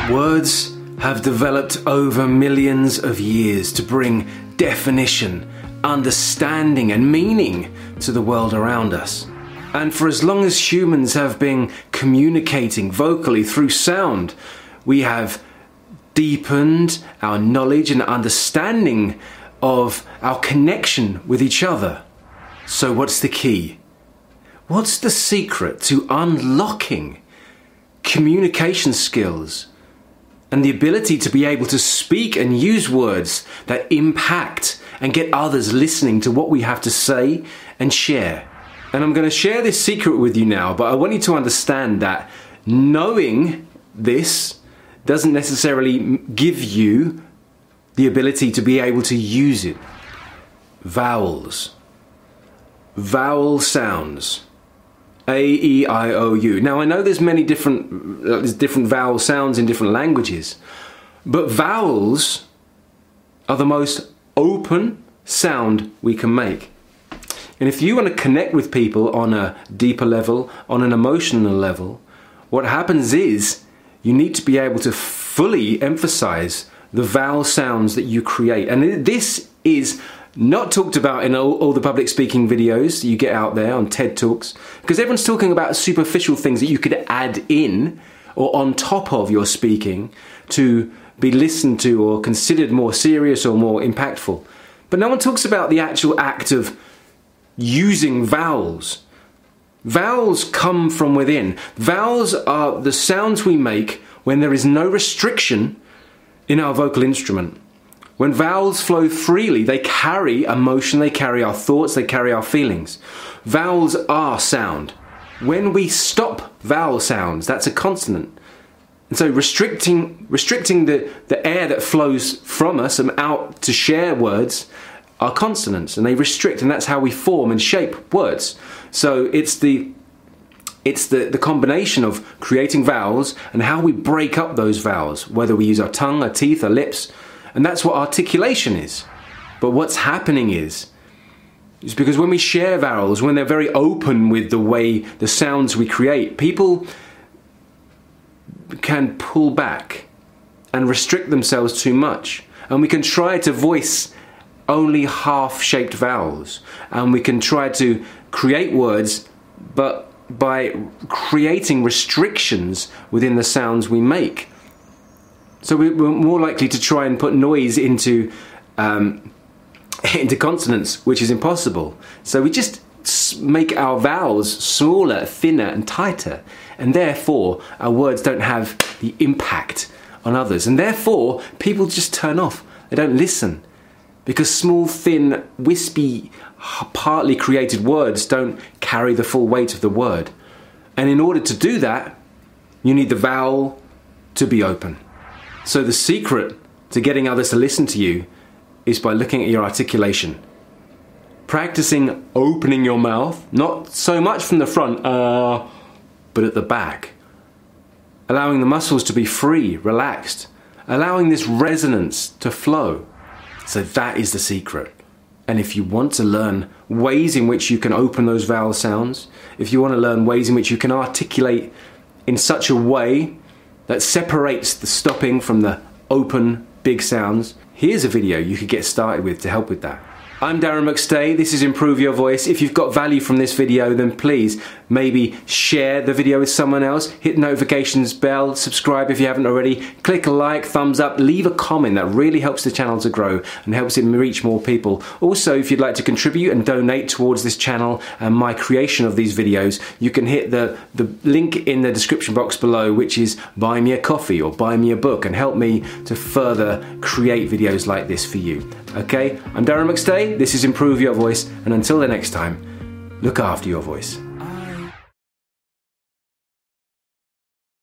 Words have developed over millions of years to bring definition, understanding and meaning to the world around us. And for as long as humans have been communicating vocally through sound, we have deepened our knowledge and understanding of our connection with each other. So what's the key? What's the secret to unlocking communication skills and the ability to be able to speak and use words that impact and get others listening to what we have to say and share? And I'm going to share this secret with you now, but I want you to understand that knowing this doesn't necessarily give you the ability to be able to use it. Vowels. Vowel sounds. A, E, I, O, U. Now I know there's different vowel sounds in different languages, but vowels are the most open sound we can make. And if you want to connect with people on a deeper level, on an emotional level, what happens is you need to be able to fully emphasize the vowel sounds that you create. And this is not talked about in all the public speaking videos you get out there on TED Talks, because everyone's talking about superficial things that you could add in or on top of your speaking to be listened to or considered more serious or more impactful. But no one talks about the actual act of using vowels. Vowels come from within. Vowels are the sounds we make when there is no restriction in our vocal instrument. When vowels flow freely, they carry emotion, they carry our thoughts, they carry our feelings. Vowels are sound. When we stop vowel sounds, that's a consonant. And so restricting the air that flows from us and out to share words are consonants, and they restrict, and that's how we form and shape words. So it's the combination of creating vowels and how we break up those vowels, whether we use our tongue, our teeth, our lips. And that's what articulation is. But what's happening is because when we share vowels, when they're very open with the way the sounds we create, people can pull back and restrict themselves too much. And we can try to voice only half-shaped vowels. And we can try to create words, but by creating restrictions within the sounds we make. So we're more likely to try and put noise into consonants, which is impossible. So we just make our vowels smaller, thinner and tighter, and therefore our words don't have the impact on others. And therefore people just turn off, they don't listen, because small, thin, wispy, partly created words don't carry the full weight of the word. And in order to do that, you need the vowel to be open. So the secret to getting others to listen to you is by looking at your articulation. Practicing opening your mouth, not so much from the front, but at the back. Allowing the muscles to be free, relaxed. Allowing this resonance to flow. So that is the secret. And if you want to learn ways in which you can open those vowel sounds, if you want to learn ways in which you can articulate in such a way that separates the stopping from the open, big sounds, here's a video you could get started with to help with that. I'm Darren McStay, this is Improve Your Voice. If you've got value from this video, then please maybe share the video with someone else, hit the notifications bell, subscribe if you haven't already, click a like, thumbs up, leave a comment. That really helps the channel to grow and helps it reach more people. Also, if you'd like to contribute and donate towards this channel and my creation of these videos, you can hit the link in the description box below, which is buy me a coffee or buy me a book, and help me to further create videos like this for you. Okay, I'm Darren McStay, this is Improve Your Voice, and until the next time, look after your voice.